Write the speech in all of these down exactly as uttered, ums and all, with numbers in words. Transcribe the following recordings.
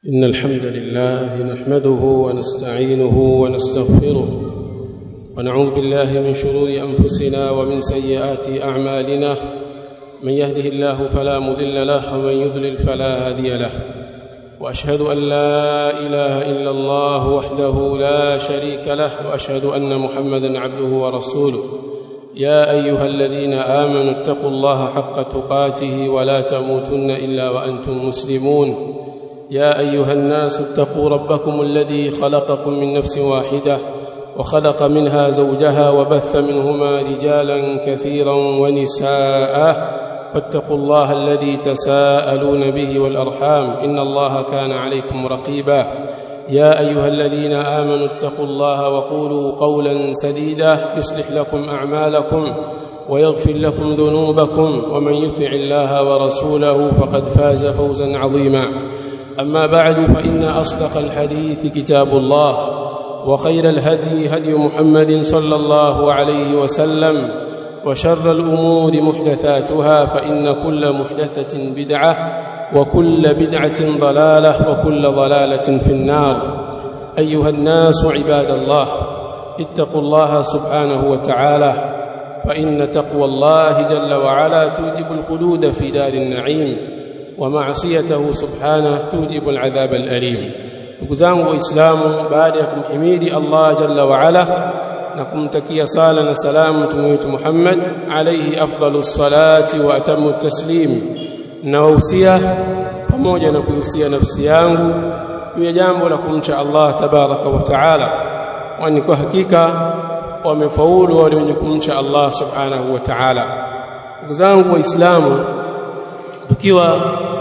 إن الحمد لله نحمده ونستعينه ونستغفره ونعوذ بالله من شرور أنفسنا ومن سيئات أعمالنا. من يهده الله فلا مضل له ومن يضلل فلا هادي له، وأشهد أن لا إله إلا الله وحده لا شريك له، وأشهد أن محمدًا عبده ورسوله. يا أيها الذين آمنوا اتقوا الله حق تقاته ولا تموتن إلا وأنتم مسلمون. يا أيها الناس اتقوا ربكم الذي خلقكم من نفس واحدة وخلق منها زوجها وبث منهما رجالا كثيرا ونساء، فاتقوا الله الذي تساءلون به والأرحام إن الله كان عليكم رقيبا. يا أيها الذين آمنوا اتقوا الله وقولوا قولا سديدا يصلح لكم أعمالكم ويغفر لكم ذنوبكم، ومن يطع الله ورسوله فقد فاز فوزا عظيما. أما بعد، فإن أصدق الحديث كتاب الله، وخير الهدي هدي محمد صلى الله عليه وسلم، وشر الأمور محدثاتها، فإن كل محدثة بدعة وكل بدعة ضلالة وكل ضلالة في النار. أيها الناس عباد الله، اتقوا الله سبحانه وتعالى، فإن تقوى الله جل وعلا توجب الخلود في دار النعيم، ومعصيته سبحانه توجب العذاب الأليم. نكزانgu waislamu, baada ya kumhimidi Allah jalla wa ala na kumtakia sala na salamu mtume wetu Muhammad alayhi afdalus salati wa atamu taslim, na wahusia pamoja na kuhusia nafsi yangu juu ya jambo la kumcha Allah tabaraka wa taala, kwani kwa hakika wamefaulu wale wenye kumcha Allah subhanahu wa taala. Nukuzangu waislamu, tukiwa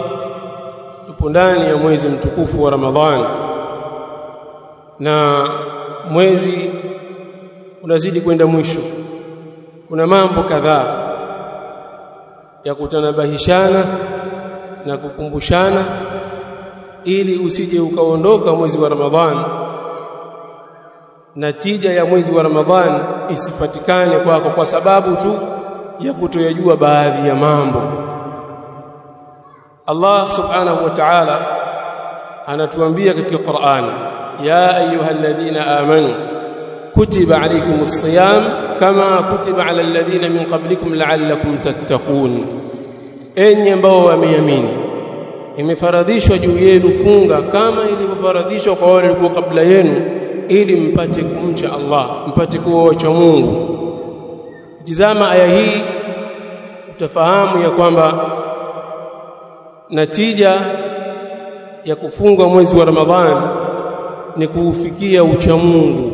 tupo ndani ya mwezi mtukufu wa Ramadhani na mwezi unazidi kwenda mwisho, kuna mambo kadhaa ya kutanabahishana na kukumbushana ili usije ukaondoka mwezi wa Ramadhani na tija ya mwezi wa Ramadhani isipatikane kwako kwa sababu tu ya kutoyajua baadhi ya mambo. Allah subhanahu wa ta'ala anatuambia katika Qur'an, ya ayyuhalladhina amanu kutiba alaykumus siyam kama kutiba alal ladhina min qablikum la'allakum tattaqun. Enyi ambao wameamini, imefaradhishwa juu yenu funga kama ilivyofaradhishwa kwa wale walio kabla yenu, ili mpate kumcha Allah, mpate kuwa wacha Mungu. Tazama aya hii utafahamu ya kwamba natija ya kufunga mwezi wa Ramadhani ni kuufikia ucha Mungu,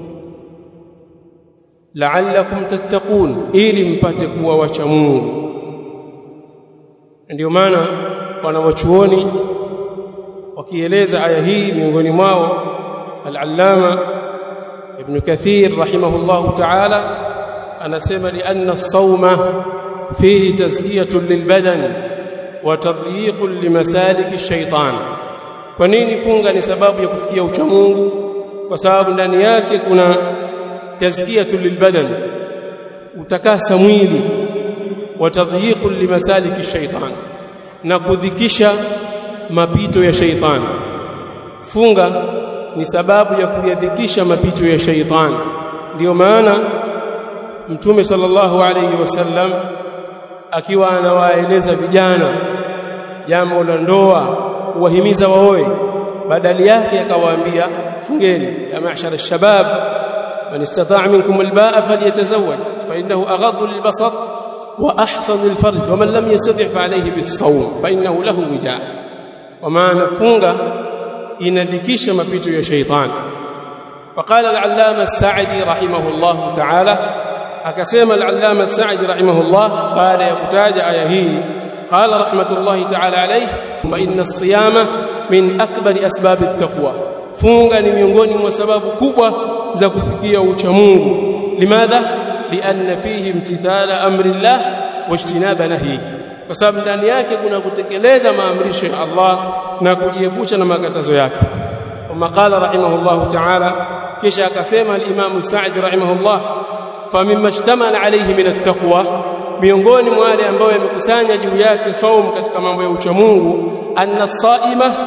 la'allakum tattaqun, ili mpate kuwa wacha Mungu. Ndio maana wanawachuoni wakieleza aya hii, miongoni mwao al-Allama Ibn Kathir rahimahullahu ta'ala anasema, li anna as-sawma fihi tazkiyatun lilbadan wa tadyiqun limasalik ash-shaytan. Kwa nini funga ni sababu ya kufikia ucha Mungu? Kwa sababu ndani yake kuna tazkiyatun lilbadan, utakasa mwili, wa tadyiqun limasalik ash-shaytan, na kudhikisha mapito ya shaytan. Funga ni sababu ya kuyadhikisha mapito ya shaytan. Ndio maana Mtume sallallahu alayhi wasallam akiwa anawaeleza vijana jambo la ndoa, kuwahimiza waoe, badali yake akawaambia fungeni, ya ma'shar ash-shabab man istata'a minkum al-ba'a falyatazawwaj fa innahu aghaddu lil-basar wa ahsanu lil-farj wa man lam yastati' fa alayhi bis-sawm fa innahu lahu wija'. Wa maana funga inadhikisha mapito ya shaytan. Faqala al-allama as-Sa'di rahimahullahu ta'ala, akasema al-allama as-Sa'di rahimahullah baada ya kutaja aya hii, qala rahmatullahi ta'ala alayhi, fa inna as-siyama min akbari asbab at-taqwa, funga ni miongoni mwa sababu kubwa za kufikia ucha Mungu. Limadha? Lianna fihi imtithala amri Allah wa ijtinaba nahi, kwa sababu ndani yake kuna kutekeleza maamrisho ya Allah na kujiepusha na makatazo yake. Kama qala rahimahullahu ta'ala, kisha akasema al-Imam Sa'di rahimahullah, fa mimma ishtamala alayhi min at-taqwa, miongoni mwa wale ambao yamekusanya juu yake saum katika mambo ya ucha Mungu, anna as-saima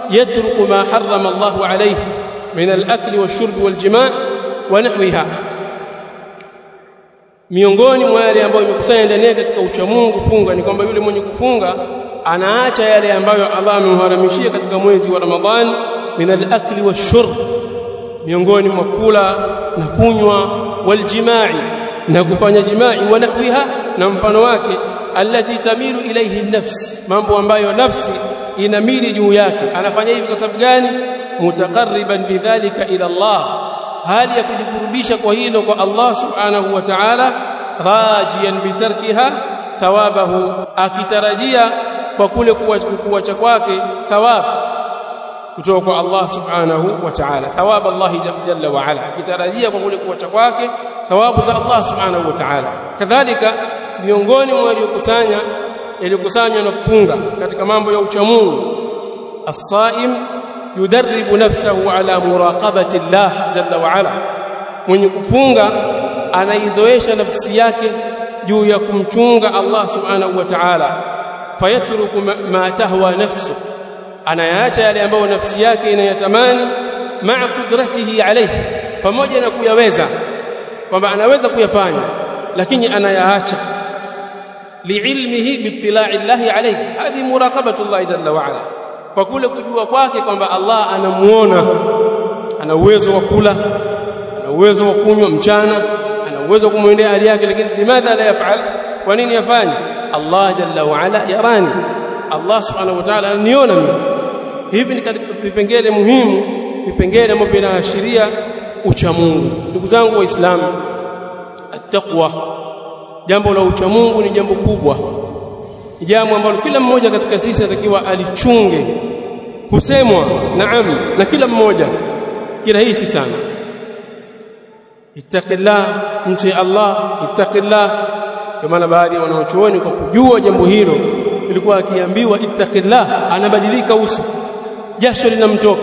yatruku ma harrama Allahu alayhi min al-akli wash-shurbi wal-jima' wa nahwiha. Miongoni mwa yale ambayo imekusanya ndani katika uchamungu funga ni kwamba yule mwenye kufunga anaacha yale ambayo Allah amemharamishia katika mwezi wa Ramadhani min al-akli wash-shurb, miongoni mwa kula na kunywa, wal-jima'i, na kufanya jima'i, wa nahwiha, na mfano wake, allati tamilu ilayhi an-nafs, mambo ambayo nafsi inamili juu yake. Anafanya hivi kwa sababu gani? Mutaqarriban bidhalika ila Allah, hali ya kujikurubisha kwa hilo kwa Allah subhanahu wa ta'ala, rajiyan bitarkiha thawabahu, akitarajia kwa kule kuacha kwake thawab kutoka kwa Allah subhanahu wa ta'ala, thawab Allah jalla wa ala, akitarajia kwa kule kuacha kwake thawabu za Allah subhanahu wa ta'ala. Kadhalika miongoni mwa waliokusanya yaliyokusanywa na kufunga katika mambo ya uchamungu, as-saim yudarribu nafsahu ala muraqabati Allah jalla wa ala, mwenye kufunga anaizoesha nafsi yake juu ya kumchunga Allah subhanahu wa ta'ala, fayatruku ma tahwa nafsu, anayaacha yale ambayo nafsi yake inayatamani, ma'a qudratihi alayhi, pamoja na kuyaweza kwamba anaweza kuyafanya lakini anayaacha, liilmihi biittila'i Allah alayhi, hadi muraqabatu Allah jalla wa ala, kwa kule kujua kwake kwamba Allah anamuona, ana uwezo wa kula, ana uwezo wa kunywa mchana, ana uwezo wa kumwendea hali yake, lakini limadha la yaf'al? Kwa nini yafanye? Allah jalla wa ala yarani, Allah subhanahu wa ta'ala ananiona mimi. Hivi ni katika vipengele muhimu, vipengele ambavyo vinaashiria ucha Mungu. Ndugu zangu Waislamu, at-taqwa, jambo la ucha Mungu ni jambo kubwa, ni jambo ambalo kila mmoja katika sisi atakiwa alichunge. Husemwa naam na kila mmoja kirahisi sana, ittaqillah, mche Allah, ittaqillah. Kwa maana baadhi ya wanaochuoni kwa kujua jambo hilo ilikuwa akiambiwa ittaqillah anabadilika uso, jasho linamtoka,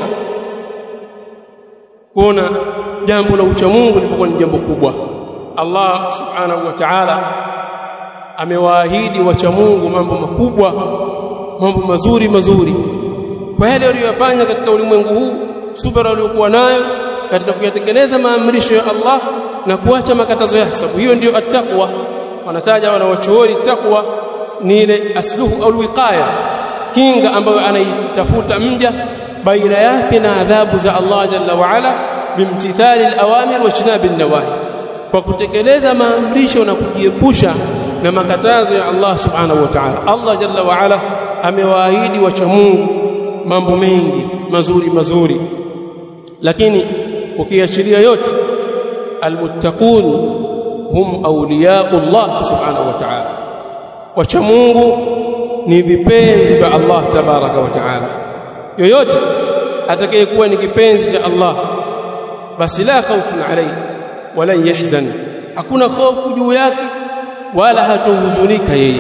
kuona jambo la ucha Mungu lilipokuwa ni jambo kubwa. Allah subhanahu wa ta'ala amewaahidi wacha Mungu mambo makubwa, mambo mazuri mazuri, kwa yale waliyofanya katika ulimwengu huu, subira waliokuwa nayo katika kuyatekeleza maamrisho ya Allah na kuacha makatazo yake. Sababu hiyo ndio at-taqwa. Wanataja wanawachuoni taqwa ni ile asluhu au wiqaya, kinga ambayo anaitafuta mja baina yake na adhabu za Allah jalla wa ala, bimtithali al-awamir wa ijtinabi an-nawahi, kwa kutekeleza maamrisho na kujiepusha na makatazo ya Allah subhanahu wa ta'ala. Allah jalla wa ala amewaahidi wacha Mungu mambo mengi mazuri mazuri, lakini ukiachilia yote, almuttaqun hum awliyaullah subhanahu wa ta'ala, wacha Mungu ni vipenzi vya Allah tabaraka wa ta'ala. Yoyote atakayekuwa ni kipenzi cha Allah, basi la khawfun alayhi wala yahzan, hakuna hofu juu yake wala hatohuzunika yeye.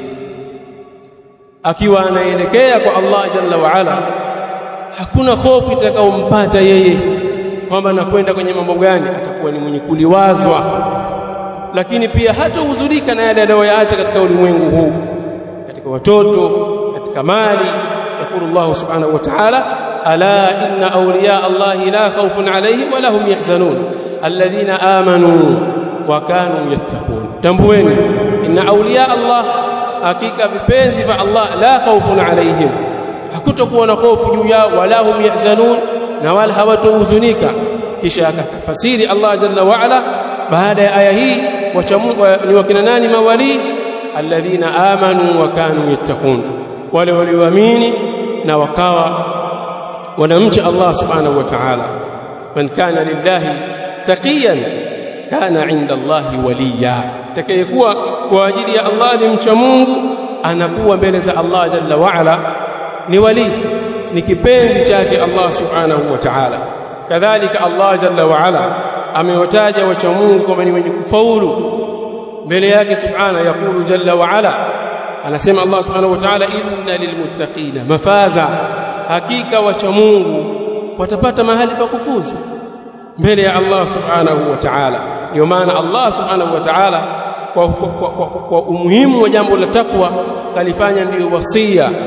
Akiwa anaelekea kwa Allah jalla wa ala, hakuna hofu itakayompata yeye kwamba anakwenda kwenye mambo gani, atakuwa ni mwenye kuliwazwa, lakini pia hatohuzunika na yale anayoyaacha katika ulimwengu huu, katika watoto, katika mali. Yaqulu Allah subhanahu wa ta'ala, ala inna awliya Allahi la khawfun alayhim wa lahum yahzanun alladhina amanu wa kanu yattaqun. Tambueni, inna awliya Allah, hakika vipenzi vya Allah, la khawfun alayhim, hakutokuwa na hofu juu yao, wala hum yahzanun, na wala hawatohuzunika. Kisha akatafasiri Allah jalla wa ala baada ya aya hii, wacha Mungu ni wakina nani? Mawali, alladhina amanu wa kanu yattaqun, wale walioamini na wakawa wanamcha Allah subhanahu wa ta'ala. Man kana lillahi taqiyan kana 'inda Allahi waliya, atakayekuwa kwa ajili ya Allah ni mcha Mungu, anakuwa mbele za Allah jalla wa ala ni wali, ni kipenzi chake Allah subhanahu wa ta'ala. Kadhalika Allah jalla wa ala amewataja wacha Mungu kama ni wenye kufaulu mbele yake subhanahu. Yakulu jalla wa ala, anasema Allah subhanahu wa ta'ala, inna lilmuttaqina mafaza, hakika wacha Mungu watapata mahali pa kufuzu mbele ya Allah subhanahu wa ta'ala. Ndio maana Allah subhanahu wa ta'ala kwa, kwa, kwa, kwa umuhimu wa jambo la takwa kalifanya ndio wasia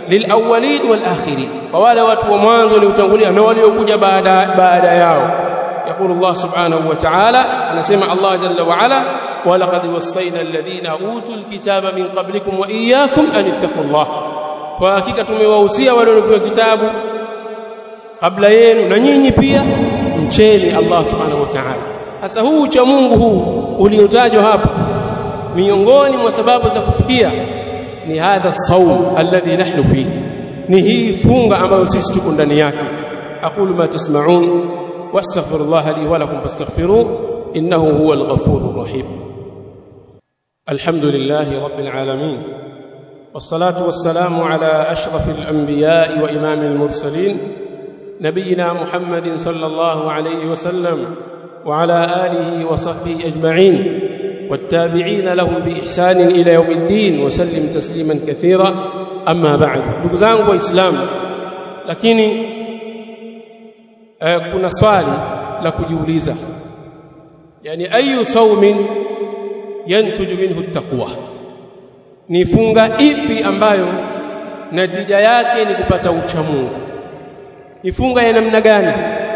lilawwalin walakhirin, kwa wale watu wa mwanzo waliotangulia na waliokuja baada baada yao. يقول الله سبحانه وتعالى أنا سمع الله جل وعلا ولقد وصينا الذين أوتوا الكتاب من قبلكم وإياكم أن اتقوا الله. وحقيقة tumewahusia wale waliopewa kitabu kabla yenu na nyinyi pia mcheni Allah subhanahu wa ta'ala. Sasa huu ucha Mungu huu uliotajwa hapa miongoni mwa sababu za kufikia ni hadha saum alladhi nahnu fihi, ni hii funga ambayo sisi tuko ndani yake. aqulu ma tasma'un wastaghfirullaha li wa lakum fastaghfiruhu innahu huwal ghafurur rahim. alhamdulillahi rabbil alamin wassalatu wassalamu ala ashrafil anbiya'i wa imamil mursalin نبينا محمد صلى الله عليه وسلم وعلى آله وصحبه أجمعين والتابعين لهم بإحسان إلى يوم الدين وسلم تسليما كثيرا. أما بعد نقزان وإسلام lakini eh, kuna swali la kujiuliza, yani ayu saumin yantuju minhu at-taqwa, ni funga ipi ambayo natija yake ni kupata ucha Mungu? Ni funga ya namna gani?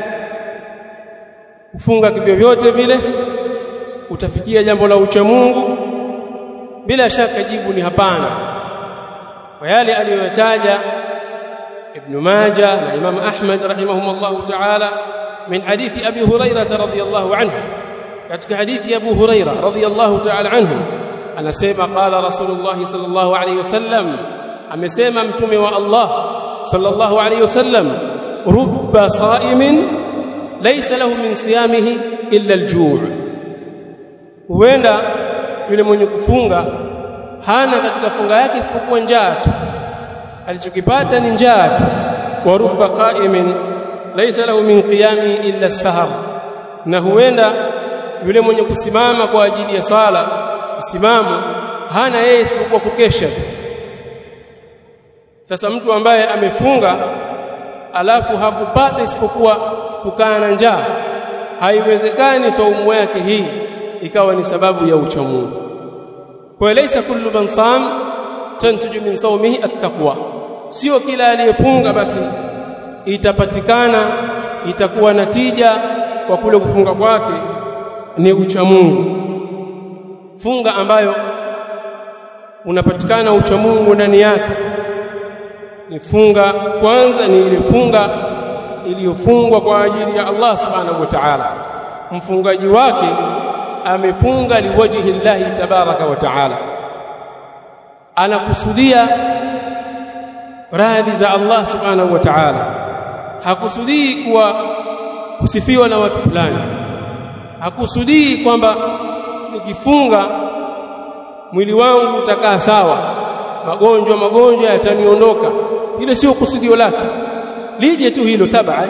Kufunga kivyo vyote vile utafikia jambo la ucha Mungu? Bila shaka jibu ni hapana, kwa yale aliyotaja Ibn Majah na Imam Ahmad rahimahumullah ta'ala min hadithi Abi Hurairah radhiyallahu anhu. Katika hadithi Abu Hurairah radhiyallahu ta'ala anhu anasema qala Rasulullah sallallahu alayhi wasallam, amesema mtume wa Allah sallallahu alayhi wasallam, rubba sa'imin laysa lahu min siyamihi illa al-ju', huenda yule mwenye kufunga hana katika funga yake isipokuwa njaa tu, alichokipata ni njaa tu. wa rubba qa'imin laysa lahu min qiyamihi illa as-sahar, na huenda yule mwenye kusimama kwa ajili ya sala isimamo hana yeye isipokuwa kukesha tu. Sasa mtu ambaye amefunga alafu hakupata isipokuwa kukaa na njaa, haiwezekani saumu yake hii ikawa ni sababu ya ucha Mungu. Kwa laysa kullu man sam tantuju min sawmihi at-taqwa, sio kila aliyefunga basi itapatikana itakuwa natija kwa kule kufunga kwake ni ucha Mungu. Funga ambayo unapatikana ucha Mungu ndani yake ni funga, kwanza ni ile funga iliyofungwa kwa ajili ya Allah subhanahu wa ta'ala. Mfungaji wake amefunga liwajhi llahi tabaraka wa ta'ala, anakusudia radhi za Allah subhanahu wa ta'ala, hakusudii kuwa kusifiwa na watu fulani, hakusudii kwamba nikifunga mwili wangu utakaa sawa, magonjwa magonjwa yataniondoka. Hilo sio kusudio lake, lije tu hilo tabaan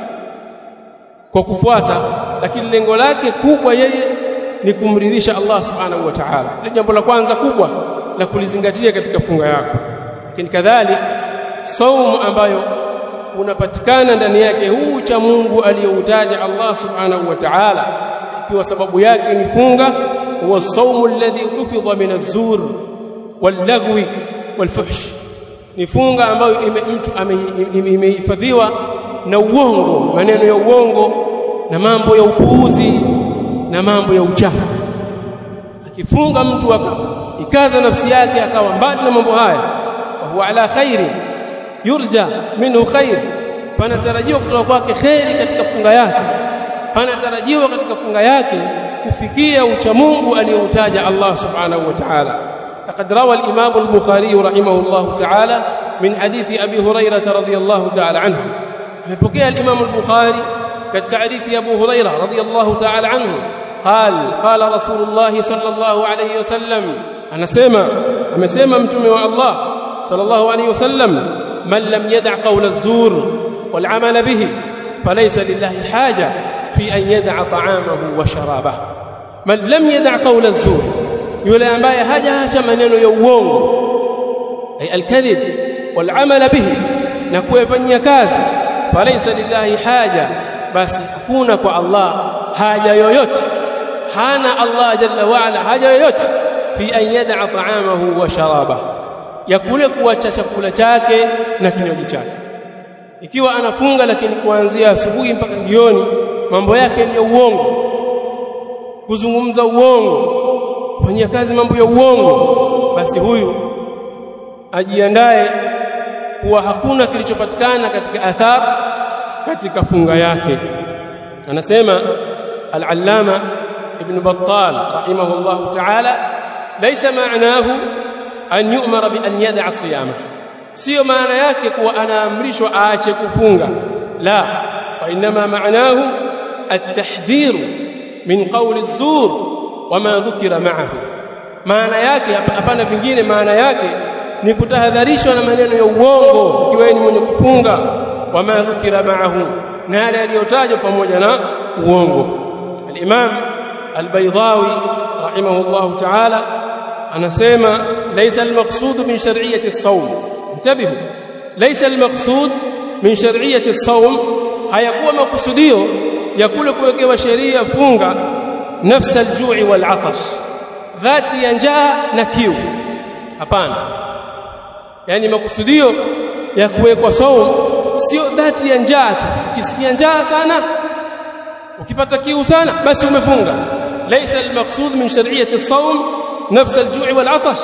kwa kufuata, lakini lengo lake kubwa yeye ni kumridhisha Allah subhanahu wa ta'ala. Ni jambo la kwanza kubwa la kulizingatia katika funga yako. Lakini kadhalika saumu ambayo unapatikana ndani yake huu cha Mungu aliyoutaja Allah subhanahu wa ta'ala, ikiwa sababu yake ni funga, huwa saumu alladhi ufidha min az-zur wal-laghwi wal-fuhsh, ni funga ambayo ime, mtu imehifadhiwa na uongo, maneno ya uongo na mambo ya upuuzi na mambo ya uchafu. Akifunga mtu aka ikaza nafsi yake akawa mbali na mambo haya, fa huwa ala khairi yurja minhu khair, panatarajiwa kutoka kwake khairi katika funga yake, panatarajiwa katika funga yake kufikia ucha Mungu aliyoutaja Allah subhanahu wa ta'ala. لقد روى الإمام البخاري رحمه الله تعالى من حديث أبي هريرة رضي الله تعالى عنه. فبكى الإمام البخاري كتك حديث أبو هريرة رضي الله تعالى عنه قال قال رسول الله صلى الله عليه وسلم، أنا سيما أما سيما متمع الله صلى الله عليه وسلم، من لم يدع قول الزور والعمل به فليس لله حاجة في أن يدع طعامه وشرابه. من لم يدع قول الزور، yule ambaye hajaacha maneno ya uongo, ay alkadhib walamal bihi, na kuyafanyia kazi, falaysa lillahi haja, basi hakuna kwa Allah haja yoyote, hana Allah jalla wa ala haja yoyote fi an yad'a ta'amahu wa sharabahu, ya kule kuacha chakula chake na kinywaji chake. Ikiwa anafunga lakini kuanzia asubuhi mpaka jioni mambo yake ni ya uongo, kuzungumza uongo, kufanyia kazi mambo ya uongo, basi huyu ajiandae kuwa hakuna kilichopatikana katika athar katika funga yake. Anasema al-Allama Ibn Battal rahimahullah ta'ala, laysa ma'nahu an yu'mara bi an yada'a siyama, sio maana yake kuwa anaamrishwa aache kufunga, la, wa inma ma'nahu at-tahdhir min qawli az-zur wa ma dhukira ma'ahu. Maana yake hapana vingine, maana yake ni kutahadharishwa na maneno ya uongo ikiwa ni mwenye kufunga, wa ma dhukira ma'ahu, na yale yaliyotajwa pamoja na uongo. Al-Imam Al-Baydawi rahimahullah ta'ala anasema laysa al-maqsud min shar'iyyati as-sawm, intabihu, laysa al-maqsud min shar'iyyati as-sawm, hayakuwa makusudio ya kule kuwekewa sheria funga nafsa al-ju'i wal-'atash, dhati ya njaa na kiu, hapana. Yani makusudio ya kuwekwa saum sio dhati ya njaa tu, ukisikia njaa sana, ukipata kiu sana, basi umefunga. Laysa al-maqsud min shar'iyyati as-sawm nafs al-ju'i wal-'atash,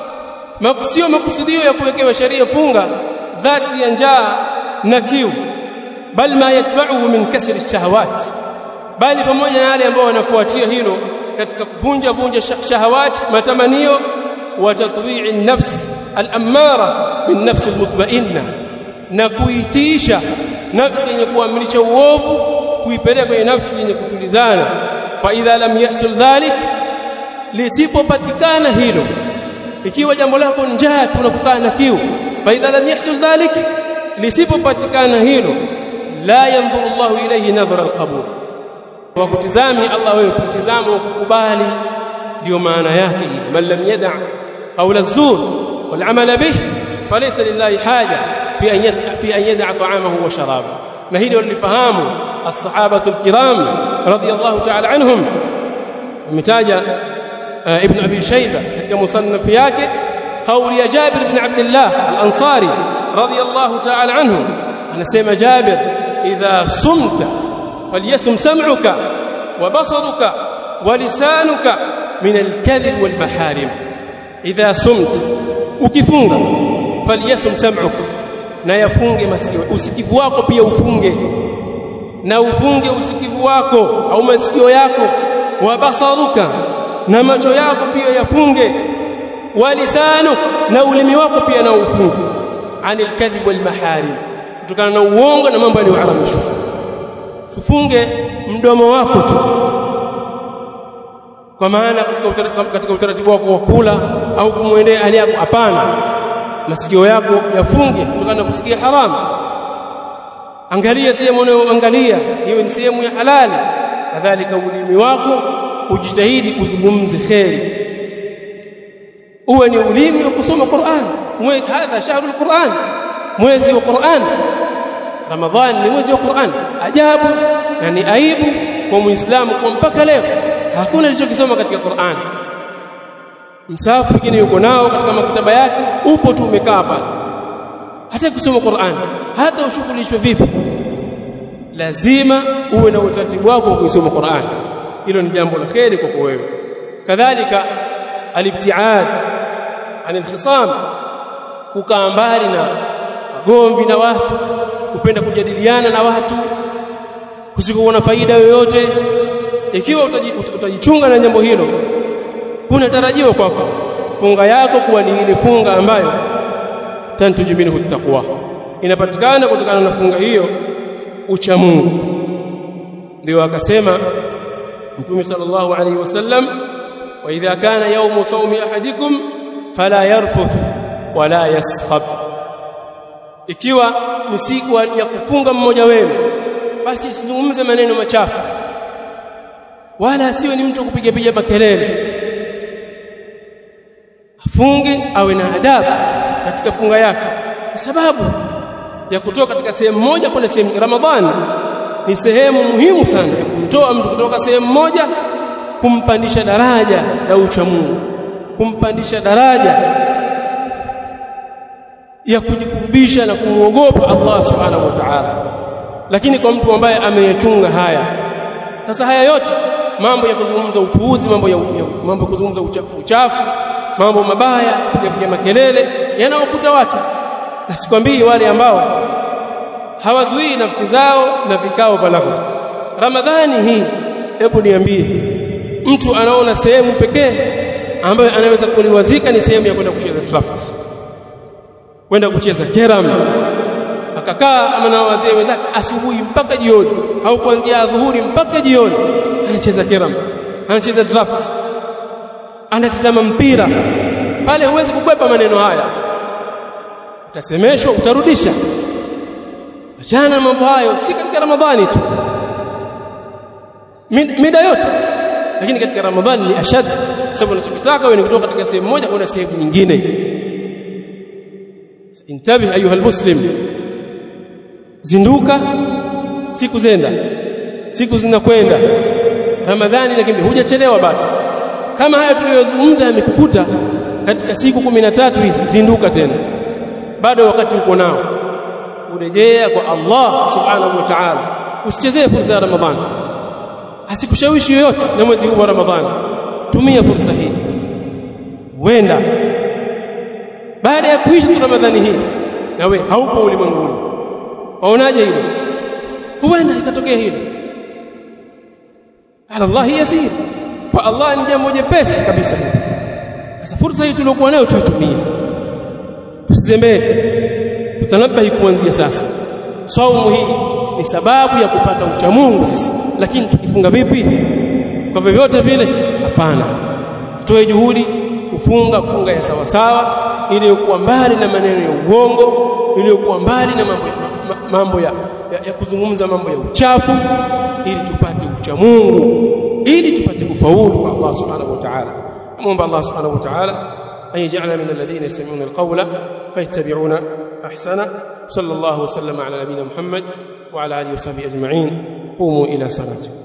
maksio makusudio ya kuwekewa sheria funga dhati ya njaa na kiu, bal ma yatba'uhu min kasri ash-shahawat, bali pamoja na yale ambao wanafuatia hilo katika kuvunja vunja shahawat, matamanio, wa tatwi'i an-nafs al-ammara min nafs al-mutma'inna, na kuitisha nafsi yenye kuamrisha uovu kuipeleka kwenye nafsi yenye kutulizana. Fa idha lam yahsul dhalik, lisipopatikana hilo, ikiwa jambo lako njaa tunakukaa na kiu, fa idha lam yahsul dhalik, lisipopatikana hilo, la yanzuru Allahu ilayhi nadhara al-qabul, wa kutizami Allah wewe kutizama wa kukubali. Ndio maana yake hii, man lam yada' qawla az-zur wal 'amala bih falaysa lillahi haja fi an yada' fi an yada'a ta'amahu wa sharabahu. Na hili walifahamu as-sahabatu al-kiram radiyallahu ta'ala anhum. Mtaja Ibn Abi Shayba katika musannaf yake kauli ya Jabir ibn Abdullah al-Ansari radiyallahu ta'ala anhu, anasema Jabir, idha sumta falyasum sam'uka wa basaruka wa lisanuka min al-kadhib wal maharim. Idha sumta, ukifunga, falyasum sam'uka, na yafunge masikio, usikivu wako pia ufunge, na ufunge usikivu wako au masikio yako, wa basaruka, na macho yako pia yafunge, wa lisanu, na ulimi wako pia na ufunge, anil kadhib wal maharim, kutokana na uongo na mambo yaliyoharamishwa. Ufunge mdomo wako tu, kwa maana katika katika utaratibu wako wa kula au kumwendea hali yako, hapana. Masikio yako yafunge kutokana na kusikia haramu. Angalia sehemu unayoangalia, hiyo ni sehemu ya halali. Kadhalika ulimi wako ujitahidi uzungumze khairi, uwe ni ulimi wa kusoma Qur'an. Hadha shahrul Qur'an, mwezi wa Qur'an. Ramadhan ni mwezi wa Qur'an. Ajabu na ni aibu kwa Muislamu kwa mpaka leo hakuna alichokisoma katika Qur'an. Msahafu mwingine yuko nao katika maktaba yake, upo tu umekaa pale, hata kusoma Qur'an, hata ushughulishwe vipi, lazima uwe na utaratibu wako wa kusoma Qur'an. Hilo ni jambo la kheri kwako wewe. Kadhalika al-ibtiad an al-khisam, kukaa mbali na gomvi na watu, kupenda kujadiliana na watu kusikokuwa na faida yoyote. Ikiwa utajichunga na jambo hilo, kuna tarajiwa kwako funga yako kuwa ni ile funga ambayo tantuju minhu taqwa, inapatikana kutokana na funga hiyo ucha Mungu. Ndio akasema Mtume sallallahu alayhi wasallam, wa idha kana yawmu sawmi ahadikum fala yarfuth wala yaskhab, ikiwa ni siku ya kufunga mmoja wenu, basi asizungumze maneno machafu, wala asiwe ni mtu kupiga piga makelele. Afunge, awe na adabu katika funga yake, kwa sababu ya kutoka katika sehemu moja kwenda sehemu. Ramadhani ni sehemu muhimu sana ya kumtoa mtu kutoka sehemu moja kumpandisha daraja la ucha Mungu, kumpandisha daraja ya kujikurubisha na kumuogopa Allah subhanahu wa ta'ala. Lakini kwa mtu ambaye ameyachunga haya, sasa haya yote mambo ya kuzungumza upuuzi, mambo ya, ya mambo ya kuzungumza uchafu uchafu, mambo mabaya, kupiga makelele yanawakuta watu. Na sikwambii wale ambao hawazuii nafsi zao na vikao balagha. Ramadhani hii, hebu niambie, mtu anaona sehemu pekee ambayo anaweza kuliwazika ni sehemu ya kwenda kucheza draft, kwenda kucheza keram, akakaa ama na wazee wenzake asubuhi mpaka jioni, au kuanzia adhuhuri mpaka jioni anacheza keram, anacheza draft, anatazama mpira. Pale huwezi kukwepa maneno haya, utasemeshwa, utarudisha. Achana mambo hayo, si katika Ramadhani tu, mida yote, lakini katika Ramadhani ni ashad, sababu unachotaka wewe ni kutoka katika sehemu moja kwenda sehemu nyingine. Intabih ayuha almuslim, zinduka, siku zenda, siku zinakwenda. Ramadhani lakini hujachelewa bado. Kama haya tuliyozungumza yamekukuta katika siku kumi na tatu hizi, zinduka tena, bado wakati uko nao, urejea kwa Allah subhanahu wa ta'ala. Usichezee fursa ya Ramadhani, asikushawishi yoyote na mwezi huu wa Ramadhani. Tumia fursa hii, wenda baada ya kuishi tu Ramadhani hii na wewe haupo ulimwenguni. Waonaje hilo? Huenda ikatokea hilo. Ala Allah yasir, kwa Allah ni jambo jepesi kabisa. Sasa fursa hii tuliokuwa nayo tuitumie, tusizembee, tutanabahi kuanzia sasa. Saumu hii ni sababu ya kupata ucha Mungu sisi, lakini tukifunga vipi? Kwa vyovyote vile? Hapana. Tutoe juhudi kufunga funga ya sawa sawa, iliyokuwa mbali na maneno ya uongo, iliyokuwa mbali na mambo ya, mambo ya, ya, ya kuzungumza mambo ya uchafu, ili tupate ucha Mungu, ili tupate kufaulu kwa Allah subhanahu wa ta'ala. Muomba Allah subhanahu wa ta'ala an yaj'alna min alladhina yastami'una alqawla fayattabi'una ahsana. Sallallahu wa sallama ala nabiyyina Muhammad wa ala alihi wa sahbihi ajma'in. Qumu ila salati.